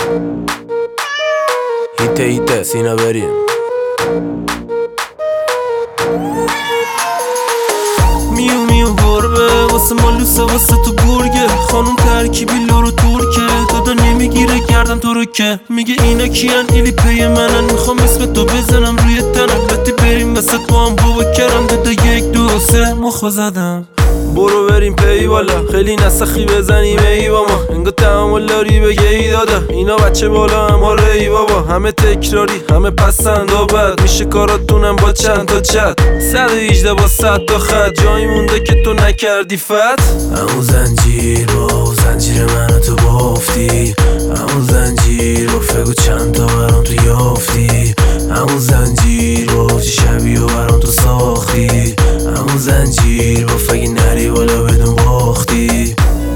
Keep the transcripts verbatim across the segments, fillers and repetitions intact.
هیته هیته سینا بریم. میو میو گربه واسه مالوسه واسه تو گرگه، خانوم ترکیبی لورو ترکه، دادا نمیگیره گردم تو رو که میگه اینا کیان ایلی پی منن، میخوام اسم تو بزنم روی تنم، لطی بریم وسط با هم بابا کرم، دادا یک دو سه مخو زدم. برو بریم پی بالا، خیلی نسخی بزنیم ای با ما، انگا تحمل داری بگه ای دادا اینا بچه بالا هم ها ای بابا، همه تکراری همه پسند و بد میشه کاراتونم با چند تا چت، صد و هجده با صد تا خط، جایی مونده که تو نکردی فت. همون زنجیر با زنجیر منو تو بافتی، همون زنجیر با فگو چند تا برام تو یافتی، همون زنجیر با چی شبیه و برام تو ساختی، همون زنجیر با فگی نری بالا بدون باختی.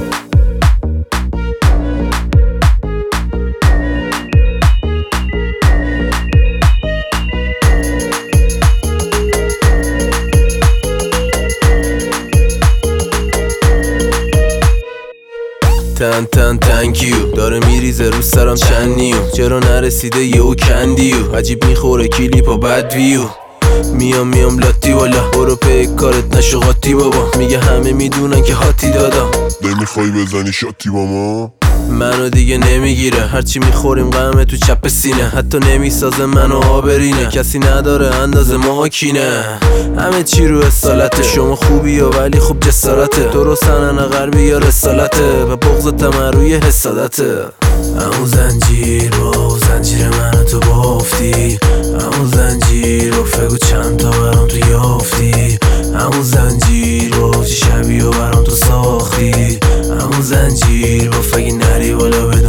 تن تن تنکیو داره میریزه رو سرم چندیو، چرا نرسیده یهو کندیو، عجیب میخوره کلیپا بد ویو، میام میام لاتی والا، برو پی کارت نشو قاطی بابا، میگه همه میدونن که هاتی دادم، نمیخوای بزنی شاتی با ما؟ منو دیگه نمیگیره هرچی میخوریم غمه تو چپ سینه، حتی نمیسازه منو آبرینه، کسی نداره اندازه ما کینه، همه چی رو اصالته، شما خوبی و ولی خوب جسارته، تو رو سنن غربی یا رسالته و بغضت من روی حسادته. همون زنجیر با زنجیر منو تو بافتی، همون زنجیر با فگو چند تا برام تو یافتی، همون زنجیر با چی شبیه و برام تو ساختی، همون زنجیر با فگی نری بالا